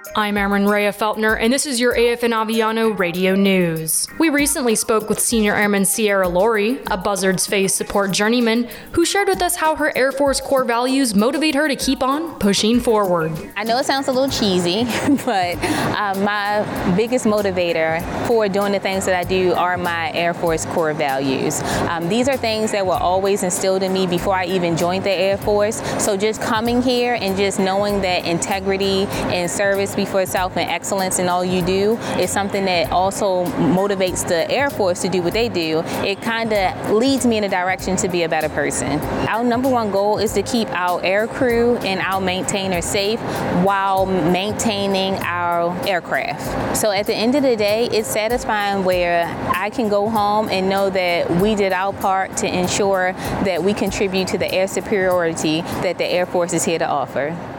I'm Airman Rhea Feltner, and this is your AFN Aviano Radio News. We recently spoke with Senior Airman Sierra Laurie, a Buzzards Phase support journeyman, who shared with us how her Air Force core values motivate her to keep on pushing forward. I know it sounds a little cheesy, but my biggest motivator for doing the things that I do are my Air Force core values. These are things that were always instilled in me before I even joined the Air Force. So just coming here and just knowing that integrity and service before self and excellence in all you do is something that also motivates the Air Force to do what they do. It kind of leads me in a direction to be a better person. Our number one goal is to keep our air crew and our maintainers safe while maintaining our aircraft. So at the end of the day, it's satisfying where I can go home and know that we did our part to ensure that we contribute to the air superiority that the Air Force is here to offer.